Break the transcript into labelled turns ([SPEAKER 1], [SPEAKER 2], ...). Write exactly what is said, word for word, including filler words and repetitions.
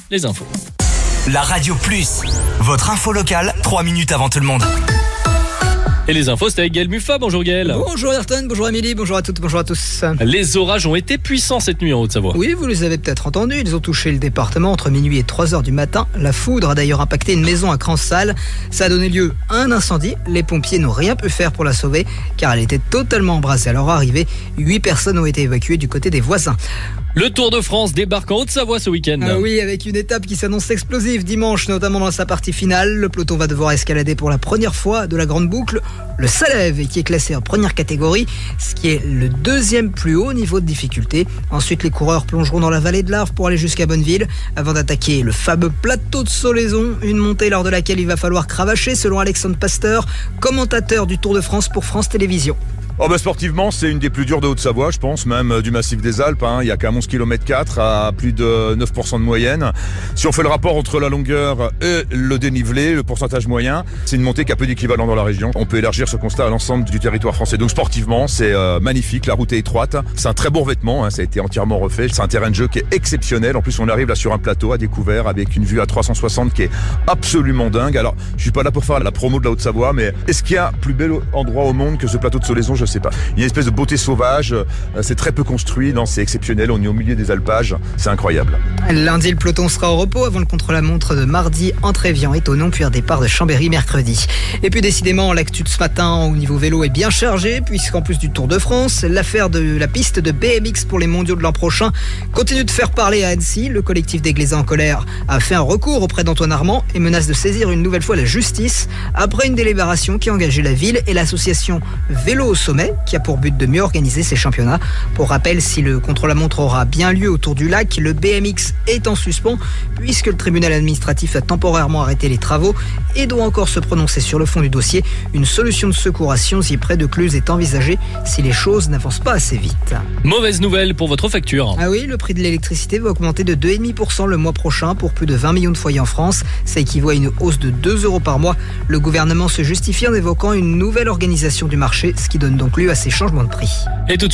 [SPEAKER 1] les infos.
[SPEAKER 2] La Radio Plus, votre info locale, trois minutes avant tout le monde.
[SPEAKER 1] Et les infos, c'est avec Gaël Muffat. Bonjour Gaël.
[SPEAKER 3] Bonjour Ayrton, bonjour Amélie, bonjour à toutes, bonjour à tous.
[SPEAKER 1] Les orages ont été puissants cette nuit en Haute-Savoie.
[SPEAKER 3] Oui, vous les avez peut-être entendus, ils ont touché le département entre minuit et trois heures du matin. La foudre a d'ailleurs impacté une maison à Cransal. Ça a donné lieu à un incendie. Les pompiers n'ont rien pu faire pour la sauver car elle était totalement embrasée à leur arrivée. Huit personnes ont été évacuées du côté des voisins.
[SPEAKER 1] Le Tour de France débarque en Haute-Savoie ce week-end.
[SPEAKER 3] Ah oui, avec une étape qui s'annonce explosive dimanche, notamment dans sa partie finale. Le peloton va devoir escalader pour la première fois de la grande boucle le Salève, qui est classé en première catégorie, ce qui est le deuxième plus haut niveau de difficulté. Ensuite, les coureurs plongeront dans la vallée de l'Arve pour aller jusqu'à Bonneville, avant d'attaquer le fameux plateau de Solaison, une montée lors de laquelle il va falloir cravacher, selon Alexandre Pasteur, commentateur du Tour de France pour France Télévisions.
[SPEAKER 4] Oh bah sportivement, c'est une des plus dures de Haute-Savoie, je pense, même du massif des Alpes. Hein. Il y a qu'à onze kilomètres quatre à plus de neuf pour cent de moyenne. Si on fait le rapport entre la longueur et le dénivelé, le pourcentage moyen, c'est une montée qui a peu d'équivalent dans la région. On peut élargir ce constat à l'ensemble du territoire français. Donc sportivement, c'est euh, magnifique, la route est étroite. C'est un très beau revêtement, hein. Ça a été entièrement refait. C'est un terrain de jeu qui est exceptionnel. En plus, on arrive là sur un plateau à découvert avec une vue à trois cent soixante qui est absolument dingue. Alors, je suis pas là pour faire la promo de la Haute-Savoie, mais est-ce qu'il y a plus bel endroit au monde que ce plateau de Solaison? Je sais pas. Il y a une espèce de beauté sauvage, c'est très peu construit, non, c'est exceptionnel, on est au milieu des alpages, c'est incroyable.
[SPEAKER 3] Lundi, le peloton sera au repos avant le contre-la-montre de mardi entre Évian et Thonon, puis un départ de Chambéry mercredi. Et puis décidément, l'actu de ce matin au niveau vélo est bien chargée, puisqu'en plus du Tour de France, l'affaire de la piste de B M X pour les mondiaux de l'an prochain continue de faire parler à Annecy. Le collectif des Glaisans en colère a fait un recours auprès d'Antoine Armand et menace de saisir une nouvelle fois la justice après une délibération qui a engagé la ville et l'association Vélo au sommet, qui a pour but de mieux organiser ces championnats. Pour rappel, si le contre-la-montre aura bien lieu autour du lac, le B M X est en suspens puisque le tribunal administratif a temporairement arrêté les travaux et doit encore se prononcer sur le fond du dossier. Une solution de secours à Sionzy près de Cluse est envisagée si les choses n'avancent pas assez vite.
[SPEAKER 1] Mauvaise nouvelle pour votre facture.
[SPEAKER 3] Ah oui, le prix de l'électricité va augmenter de deux virgule cinq pour cent le mois prochain pour plus de vingt millions de foyers en France. Ça équivaut à une hausse de deux euros par mois. Le gouvernement se justifie en évoquant une nouvelle organisation du marché, ce qui donne donc lieu à ces changements de prix.
[SPEAKER 1] Et tout de suite,